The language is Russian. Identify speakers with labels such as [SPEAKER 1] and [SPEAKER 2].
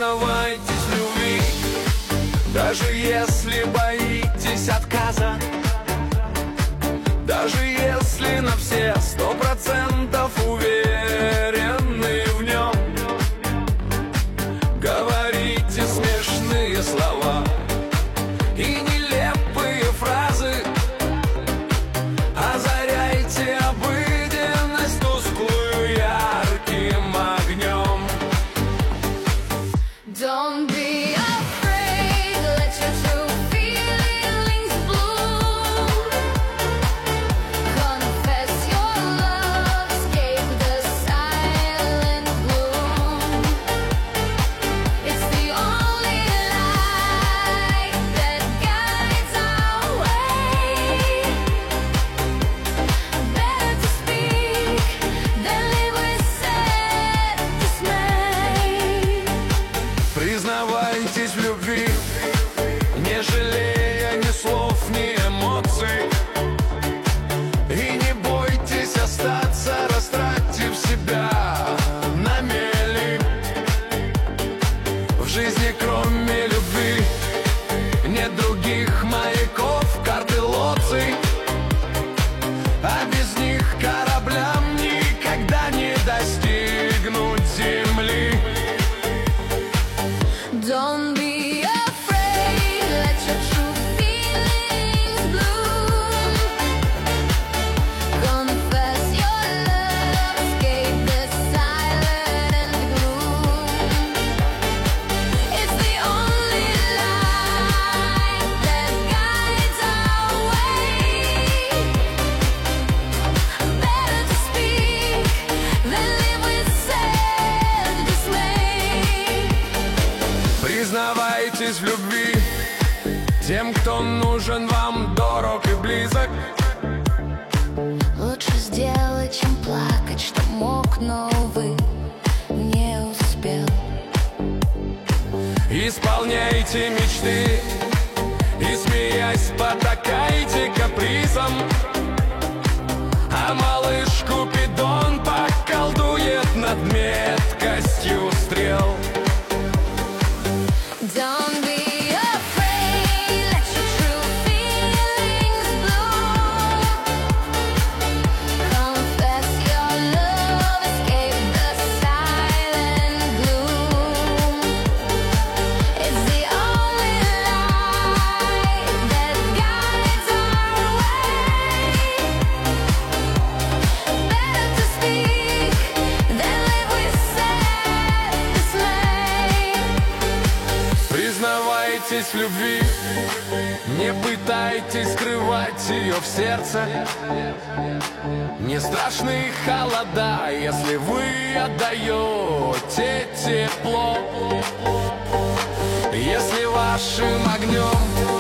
[SPEAKER 1] Признавайтесь в любви, даже если боитесь отказа, даже если на все 100% уверены в нем. Говорите смешные слова и нелепые фразы, озаряйте обыденность тусклую ярким огнем.
[SPEAKER 2] Don't be afraid, let your true feelings bloom. Confess your love, escape the silent gloom. It's the only light that guides our way. Better to speak than live with sad dismay.
[SPEAKER 1] Признавайтесь в любви, не жалея ни слов, ни эмоций. И не бойтесь остаться, растратив себя на мели. В жизни кроме любви нет других маяков, карт и лоций. А без них кораблям никогда не достигнуть земли.
[SPEAKER 2] Don't be afraid, let your true feelings bloom. Confess your love, escape the silent gloom. It's the only light that guides our way. Better to speak than live with sad dismay.
[SPEAKER 1] Признавайтесь в любви тем, кто нужен вам, дорог и близок.
[SPEAKER 2] Лучше сделать, чем плакать, что мог, но, увы, не успел.
[SPEAKER 1] Исполняйте мечты и, смеясь, потакайте капризом. А малыш Купидон поколдует над меткостью стрел.
[SPEAKER 2] Don't be afraid, let your true feelings bloom. Confess your love, escape the silent gloom. It's the only light that guides our way. Better to speak than live with sad dismay.
[SPEAKER 1] Признавайтесь в любви, не пытайтесь скрывать ее в сердце. Не страшны холода, если вы отдаете тепло. Если вашим огнем